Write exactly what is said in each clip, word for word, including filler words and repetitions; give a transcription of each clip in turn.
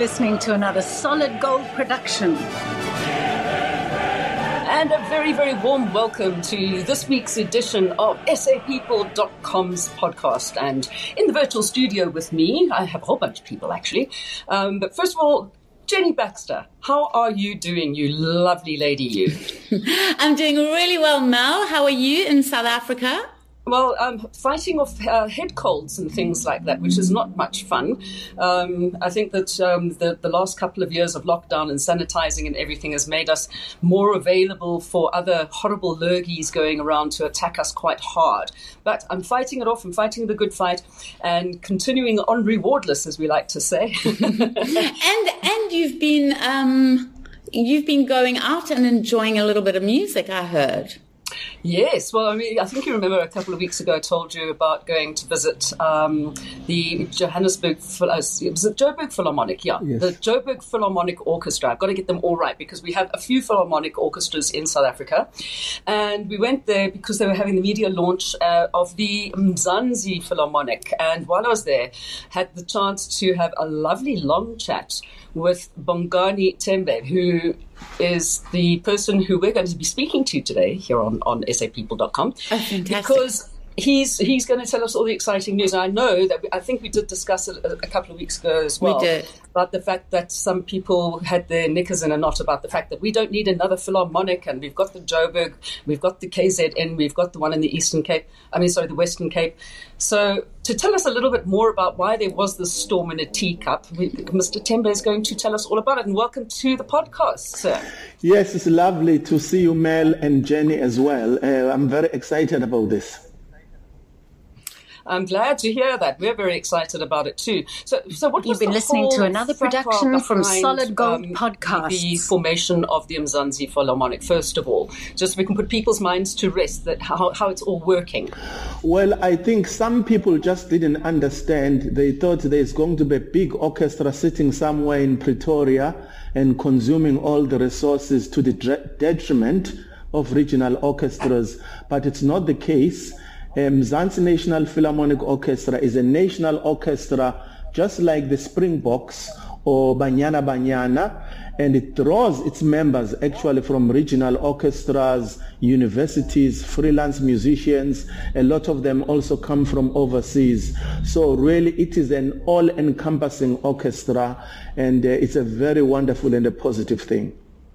listening to another Solid Gold production. And a very, very warm welcome to this week's edition of S A People dot com's podcast. And in the virtual studio with me, I have a whole bunch of people actually. Um, but first of all, Jenny Baxter, how are you doing, you lovely lady, you? I'm doing really well, Mel. How are you in South Africa? Well, I'm fighting off uh, head colds and things like that, which is not much fun. Um, I think that um, the, the last couple of years of lockdown and sanitizing and everything has made us more available for other horrible lurgies going around to attack us quite hard. But I'm fighting it off. I'm fighting the good fight and continuing on rewardless, as we like to say. and and you've been um, you've been going out and enjoying a little bit of music, I heard. Yes, well, I mean, I think you remember a couple of weeks ago I told you about going to visit um, the Johannesburg, uh, was it Joburg Philharmonic? Yeah, yes. The Joburg Philharmonic Orchestra. I've got to get them all right because we have a few philharmonic orchestras in South Africa. And we went there because they were having the media launch uh, of the Mzansi Philharmonic. And while I was there, had the chance to have a lovely long chat with Bongani Tembe, who is the person who we're going to be speaking to today here on, on S A People dot com. Oh, fantastic. Because he's he's going to tell us all the exciting news. And I know that we, I think we did discuss it a, a couple of weeks ago as well. We did. About the fact that some people had their knickers in a knot about the fact that we don't need another philharmonic, and we've got the Joburg, we've got the K Z N, we've got the one in the Eastern Cape, I mean, sorry, the Western Cape. So to tell us a little bit more about why there was this storm in a teacup, we, Mister Tembe is going to tell us all about it. And welcome to the podcast, sir. Yes, it's lovely to see you, Mel, and Jenny as well. Uh, I'm very excited about this. I'm glad to hear that. We're very excited about it too. So, so what You've was been the listening whole to another production from behind, Solid Gold um, Podcasts. The formation of the Mzansi Philharmonic, first of all, just so we can put people's minds to rest, that how, how it's all working. Well, I think some people just didn't understand. They thought there's going to be a big orchestra sitting somewhere in Pretoria and consuming all the resources to the detriment of regional orchestras, but it's not the case. Um, Mzansi National Philharmonic Orchestra is a national orchestra just like the Springboks or Banyana Banyana, and it draws its members actually from regional orchestras, universities, freelance musicians. A lot of them also come from overseas. So really it is an all-encompassing orchestra, and uh, it's a very wonderful and a positive thing.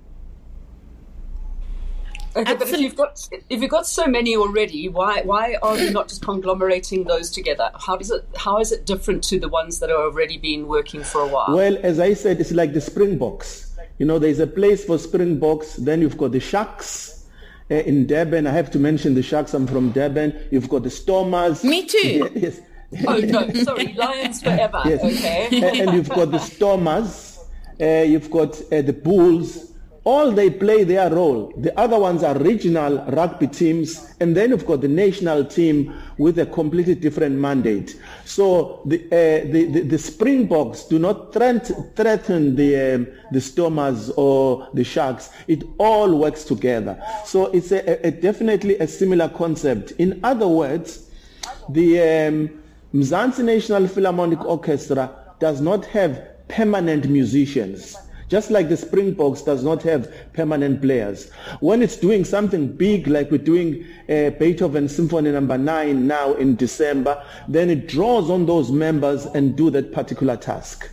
Okay, but if you've got if you've got so many already, why why are you not just conglomerating those together? How does it how is it different to the ones that have already been working for a while? Well, as I said, it's like the Springboks. You know, there's a place for Springboks. Then you've got the Sharks uh, in Durban. I have to mention the Sharks. I'm from Durban. You've got the Stormers. Me too. Yes. Oh no, sorry, Lions forever. Yes. Okay. and, and you've got the Stormers. Uh, you've got uh, the Bulls. All they play their role. The other ones are regional rugby teams, and then you've got the national team with a completely different mandate. So the uh, the, the, the Springboks do not threat, threaten the um, the Stormers or the Sharks. It all works together. So it's a, a definitely a similar concept. In other words, the um, Mzansi National Philharmonic Orchestra does not have permanent musicians. Just like the Springboks does not have permanent players. When it's doing something big, like we're doing uh, Beethoven Symphony Number Nine now in December, then it draws on those members and do that particular task.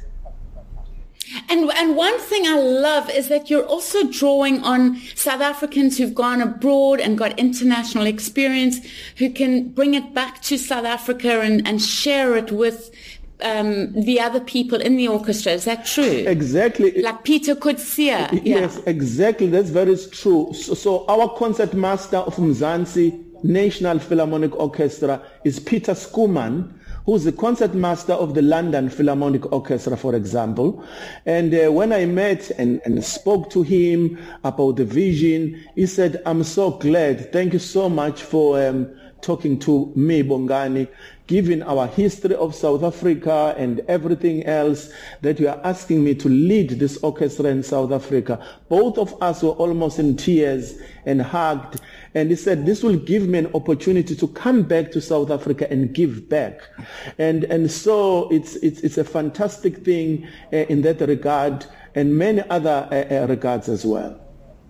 And and one thing I love is that you're also drawing on South Africans who've gone abroad and got international experience, who can bring it back to South Africa and, and share it with Um, the other people in the orchestra. Is that true? Exactly. Like Peter Coetzee. Yes, yeah. exactly. That's very true. So, so our concert master of Mzansi National Philharmonic Orchestra is Peter Schoeman, who's the concert master of the London Philharmonic Orchestra, for example. And uh, when I met and, and spoke to him about the vision, he said, I'm so glad. Thank you so much for um, talking to me, Bongani, given our history of South Africa and everything else, that you are asking me to lead this orchestra in South Africa. Both of us were almost in tears and hugged. And he said, this will give me an opportunity to come back to South Africa and give back. And and so it's it's, it's a fantastic thing uh, in that regard, and many other uh, uh, regards as well.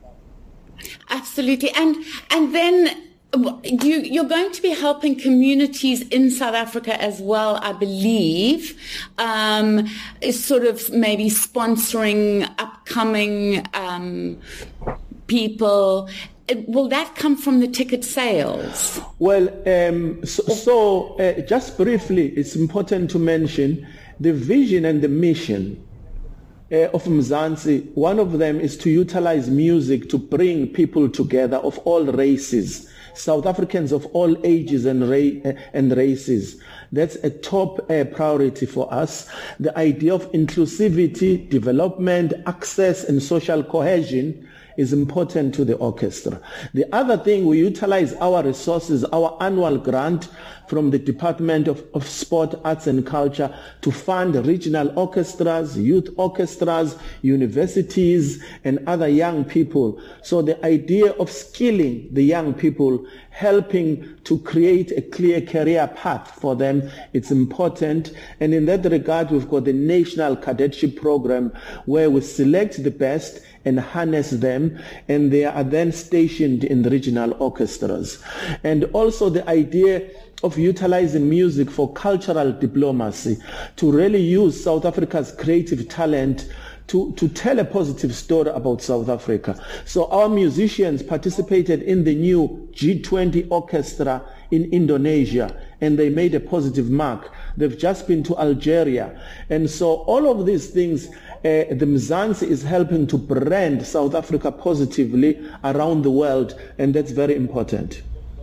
Absolutely. And and then you, you're going to be helping communities in South Africa as well, I believe, um, sort of maybe sponsoring upcoming um, people. Will that come from the ticket sales? Well, um, so, so uh, just briefly, it's important to mention the vision and the mission uh, of Mzansi. One of them is to utilize music to bring people together of all races, South Africans of all ages and, ra- and races. That's a top uh, priority for us. The idea of inclusivity, development, access, and social cohesion is important to the orchestra. The other thing, we utilize our resources, our annual grant from the Department of, of Sport, Arts and Culture to fund regional orchestras, youth orchestras, universities, and other young people. So the idea of skilling the young people, helping to create a clear career path for them, it's important. And in that regard, we've got the National Cadetship Program where we select the best and harness them, and they are then stationed in the regional orchestras. And also the idea of utilizing music for cultural diplomacy, to really use South Africa's creative talent to, to tell a positive story about South Africa. So our musicians participated in the new G twenty orchestra in Indonesia, and they made a positive mark. They've just been to Algeria. And so all of these things, uh, the Mzansi is helping to brand South Africa positively around the world, and that's very important.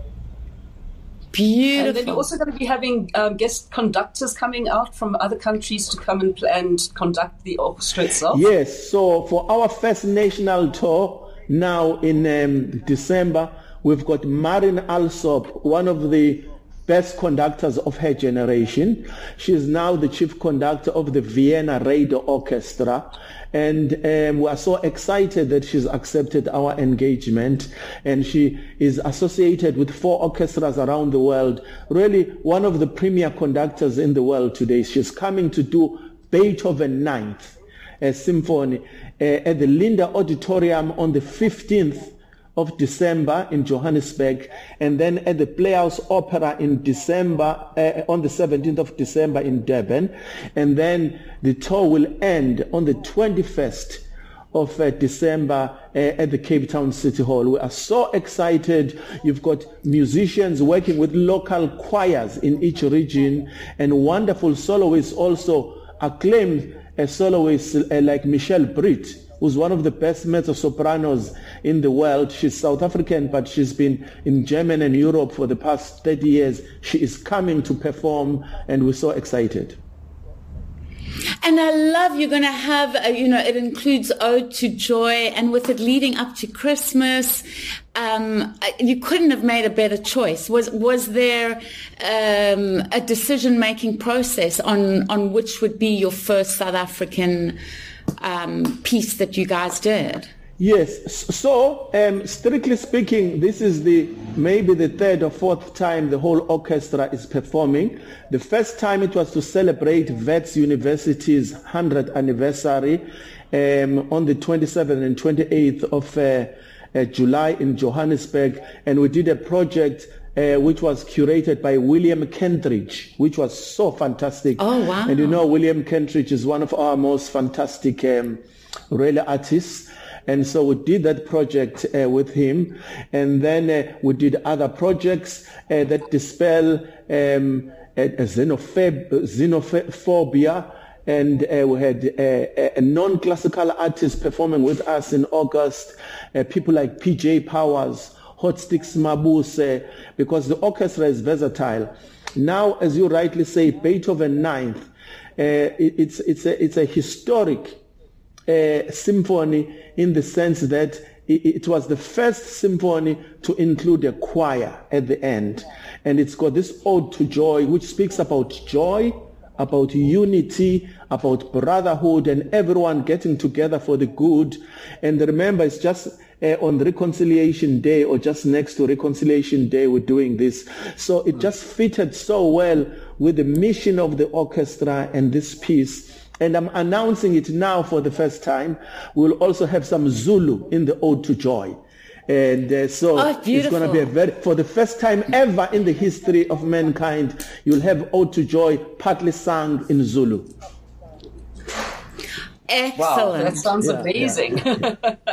Beautiful. And then you're also going to be having um, guest conductors coming out from other countries to come and, play and conduct the orchestra itself. Yes, so for our first national tour now in um, December, we've got Marin Alsop, one of the best conductors of her generation. She is now the chief conductor of the Vienna Radio Orchestra. And um, we are so excited that she's accepted our engagement, and she is associated with four orchestras around the world. Really one of the premier conductors in the world today. She's coming to do Beethoven Ninth uh, Symphony uh, at the Linda Auditorium on the fifteenth of December in Johannesburg, and then at the Playhouse Opera in December, uh, on the seventeenth of December in Durban, and then the tour will end on the twenty-first of uh, December uh, at the Cape Town City Hall. We are so excited. You've got musicians working with local choirs in each region, and wonderful soloists, also acclaimed uh, soloists uh, like Michelle Britt, who's one of the best mezzo-sopranos in the world. She's South African, but she's been in Germany and Europe for the past thirty years. She is coming to perform, and we're so excited. And I love you're going to have, uh, you know, it includes Ode to Joy, and with it leading up to Christmas, um, you couldn't have made a better choice. Was was there um, a decision-making process on, on which would be your first South African um, piece that you guys did? Yes. So, um, strictly speaking, this is the maybe the third or fourth time the whole orchestra is performing. The first time it was to celebrate Wits University's one hundredth anniversary um, on the twenty-seventh and twenty-eighth of uh, uh, July in Johannesburg, and we did a project Uh, which was curated by William Kentridge, which was so fantastic. Oh, wow. And you know, William Kentridge is one of our most fantastic um, really artists. And so we did that project uh, with him. And then uh, we did other projects uh, that dispel um, a, a xenophob- xenophobia. And uh, we had uh, a non-classical artist performing with us in August, uh, people like P J Powers, Hot Sticks Mabuse, because the orchestra is versatile. Now, as you rightly say, Beethoven Ninth, uh, it, it's, it's, a, it's a historic uh, symphony in the sense that it, it was the first symphony to include a choir at the end. And it's got this Ode to Joy, which speaks about joy, about unity, about brotherhood, and everyone getting together for the good. And remember, it's just uh, on Reconciliation Day, or just next to Reconciliation Day, we're doing this. So it just fitted so well with the mission of the orchestra and this piece. And I'm announcing it now for the first time. We'll also have some Zulu in the Ode to Joy. And uh, so oh, it's going to be a very, for the first time ever in the history of mankind, you'll have Ode to Joy partly sung in Zulu. Excellent. Wow, that sounds yeah, amazing. Yeah.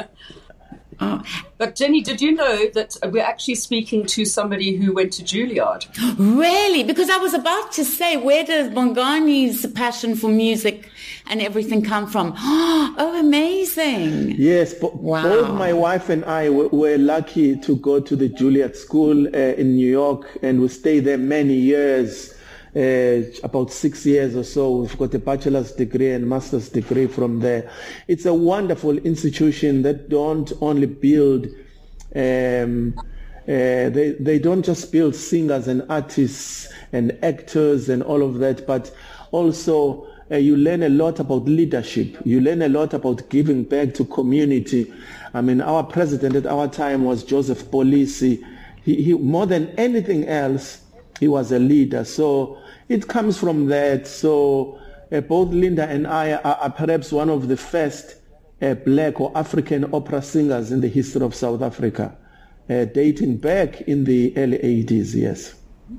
Oh. But Jenny, did you know that we're actually speaking to somebody who went to Juilliard? Really? Because I was about to say, where does Bongani's passion for music and everything come from? Oh, amazing. Yes, bo- wow. both my wife and I w- were lucky to go to the Juilliard School uh, in New York, and we stayed there many years. Uh, about six years or so. We've got a bachelor's degree and master's degree from there. It's a wonderful institution that don't only build, um, uh, they, they don't just build singers and artists and actors and all of that, but also uh, you learn a lot about leadership. You learn a lot about giving back to community. I mean, our president at our time was Joseph Polisi. He, he more than anything else, he was a leader. So it comes from that. So uh, both Linda and I are, are perhaps one of the first uh, black or African opera singers in the history of South Africa, uh, dating back in the early eighties, yes.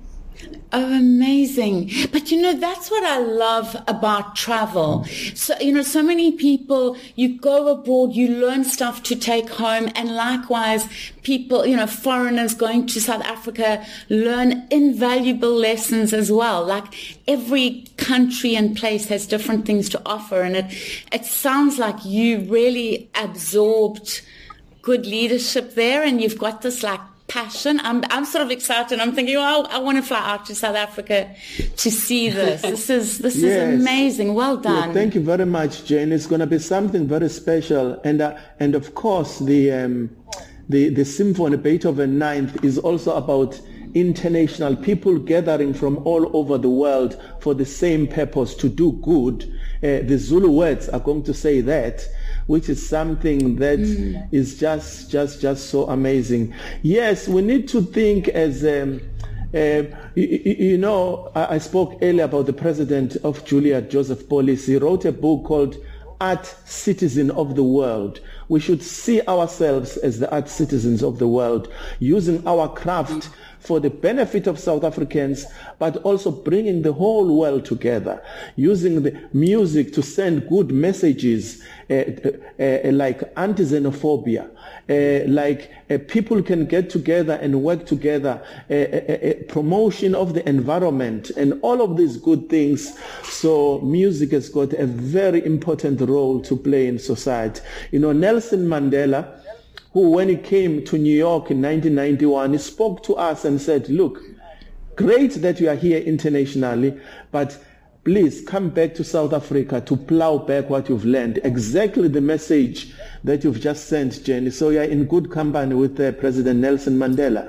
Oh, amazing. But, you know, that's what I love about travel. So, you know, so many people, you go abroad, you learn stuff to take home, and likewise, people, you know, foreigners going to South Africa learn invaluable lessons as well. Like every country and place has different things to offer, and it, it sounds like you really absorbed good leadership there, and you've got this like passion. I'm I'm sort of excited. I'm thinking, oh, I want to fly out to South Africa to see this. This is this yes. is amazing. Well done. Yeah, thank you very much, Jane. It's going to be something very special, and uh, and of course the um, the the Symphony Beethoven Ninth is also about international people gathering from all over the world for the same purpose, to do good. Uh, the Zulu words are going to say that, which is something that mm. is just, just, just so amazing. Yes, we need to think as, um, uh, you, you know, I, I spoke earlier about the president of Juilliard, Joseph Polisi. He wrote a book called Art Citizen of the World. We should see ourselves as the art citizens of the world, using our craft for the benefit of South Africans, but also bringing the whole world together, using the music to send good messages, uh, uh, uh, like anti-xenophobia, uh, like uh, people can get together and work together, uh, uh, uh, promotion of the environment, and all of these good things. So music has got a very important role to play in society. You know, Nelson Mandela, who when he came to New York in nineteen ninety-one, he spoke to us and said, look, great that you are here internationally, but please come back to South Africa to plow back what you've learned. Exactly the message that you've just sent, Jenny. So you're in good company with uh, President Nelson Mandela.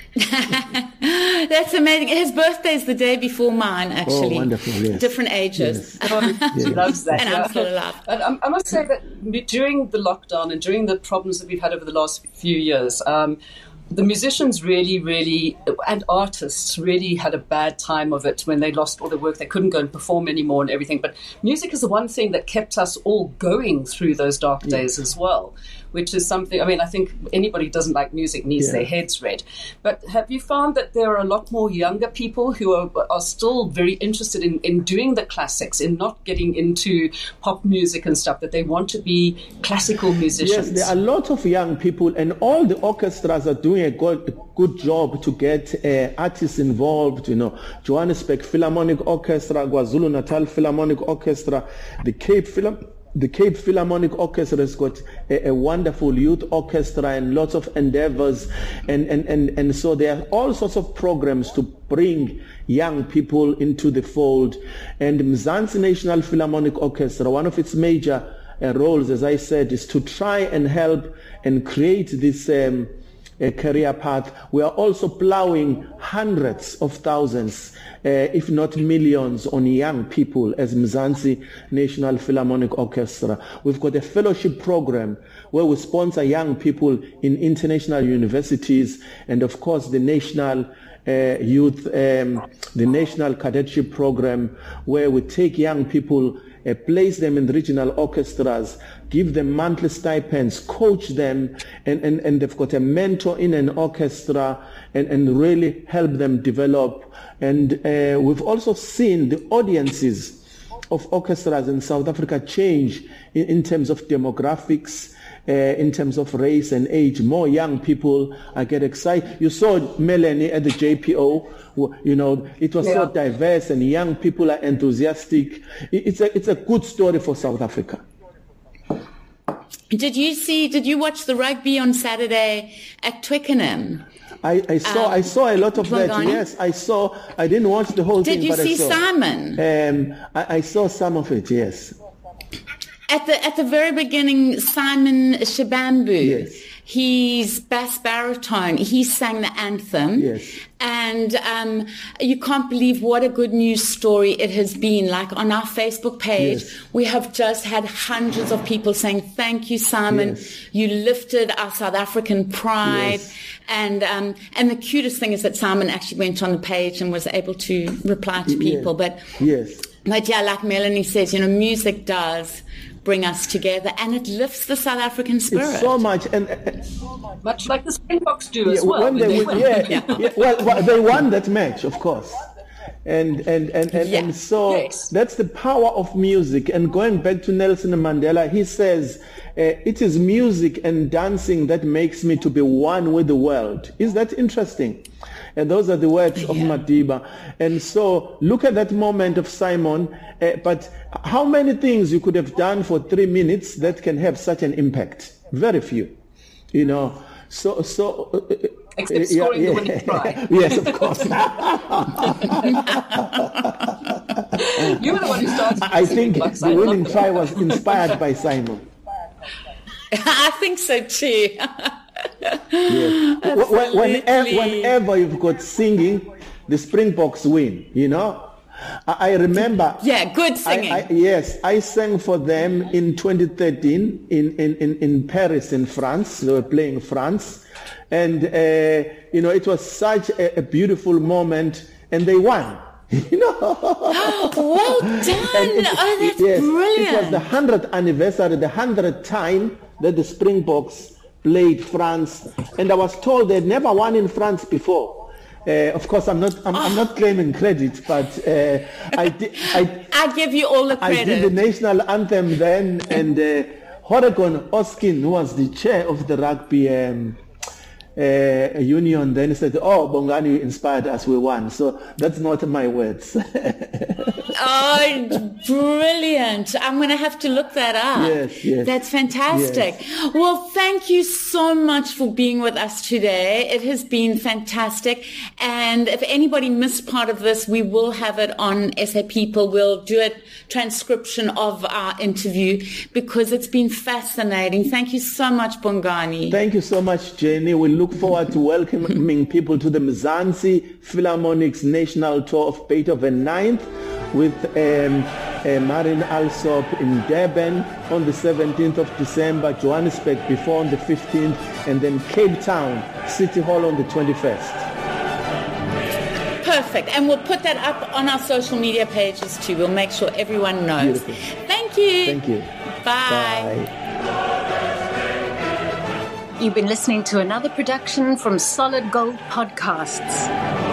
That's amazing. His birthday is the day before mine, actually. Oh, wonderful, yes. Different ages. Yes. Oh, she loves that. And yeah. I'm still alive. And I, I must say that during the lockdown and during the problems that we've had over the last few years, um, the musicians really, really, and artists really had a bad time of it when they lost all their work. They couldn't go and perform anymore and everything. But music is the one thing that kept us all going through those dark days as well, which is something, I mean, I think anybody who doesn't like music needs yeah. their heads read. But have you found that there are a lot more younger people who are, are still very interested in, in doing the classics, in not getting into pop music and stuff, that they want to be classical musicians? Yes, there are a lot of young people, and all the orchestras are doing a good, a good job to get uh, artists involved. You know, Johannesburg Philharmonic Orchestra, KwaZulu-Natal Philharmonic Orchestra, the Cape Philharmonic The Cape Philharmonic Orchestra has got a, a wonderful youth orchestra and lots of endeavors. And, and, and, and so there are all sorts of programs to bring young people into the fold. And Mzansi National Philharmonic Orchestra, one of its major uh, roles, as I said, is to try and help and create this um, a career path. We are also plowing hundreds of thousands, uh, if not millions, on young people as Mzansi National Philharmonic Orchestra. We've got a fellowship program where we sponsor young people in international universities, and of course the national uh, youth, um, the national cadetship program, where we take young people, Uh, place them in regional orchestras, give them monthly stipends, coach them, and, and, and they've got a mentor in an orchestra, and, and really help them develop. And uh, we've also seen the audiences of orchestras in South Africa change in, in terms of demographics, Uh, in terms of race and age. More young people I get excited. You saw Melanie at the J P O. You know, it was yeah. so diverse, and young people are enthusiastic. It's a it's a good story for South Africa. Did you see? Did you watch the rugby on Saturday at Twickenham? I, I saw um, I saw a lot of Bongani? that. Yes, I saw. I didn't watch the whole Did thing. Did you but see I saw. Simon? Um, I, I saw some of it. Yes. At the at the very beginning, Simon Shabambu, yes. he's bass baritone. He sang the anthem, yes. and um, you can't believe what a good news story it has been. Like on our Facebook page, yes. we have just had hundreds of people saying, "Thank you, Simon. Yes. You lifted our South African pride." Yes. And um, and the cutest thing is that Simon actually went on the page and was able to reply to people. Yes. But yes. but yeah, like Melanie says, you know, music does bring us together, and it lifts the South African spirit. It's so much, and uh, much like the Springboks do yeah, as well. When they, they win, yeah, yeah. yeah well, well, they won that match, of course, and and and and, yeah. and so yes. that's the power of music. And going back to Nelson Mandela, he says, uh, "It is music and dancing that makes me to be one with the world." Is that interesting? And those are the words of yeah. Madiba. And so look at that moment of Simon. Uh, but how many things you could have done for three minutes that can have such an impact? Very few. You know, so... so uh, Except scoring yeah, yeah. the winning try. Yes, of course. You were the one who started. I think Bucks. the I winning try was inspired by Simon. I think so too. Yes. Whenever, whenever you've got singing, the Springboks win, you know. I, I remember... Yeah, good singing. I, I, yes, I sang for them in twenty thirteen in, in, in, in Paris, in France. They were playing France. And, uh, you know, it was such a, a beautiful moment, and they won. You know? Well done. It, oh, that's yes, brilliant. It was the hundredth anniversary, the hundredth time that the Springboks played France, and I was told they'd never won in France before. Uh, of course, I'm not. I'm, oh. I'm not claiming credit, but uh, I did. I, I give you all the credit. I did the national anthem then, and uh, Horegon Oskin, who was the chair of the rugby um, uh, union, then said, "Oh, Bongani inspired us. We won." So that's not my words. Oh, brilliant. I'm going to have to look that up. Yes, yes. That's fantastic. Yes. Well, thank you so much for being with us today. It has been fantastic. And if anybody missed part of this, we will have it on S A People. We'll do a transcription of our interview because it's been fascinating. Thank you so much, Bongani. Thank you so much, Jenny. We look forward to welcoming people to the Mzansi Philharmonic's National Tour of Beethoven ninth. With um, uh, Marin Alsop in Durban on the seventeenth of December, Johannesburg before on the fifteenth, and then Cape Town City Hall on the twenty-first. Perfect. And we'll put that up on our social media pages too. We'll make sure everyone knows. Beautiful. Thank you. Thank you. Bye. Bye. You've been listening to another production from Solid Gold Podcasts.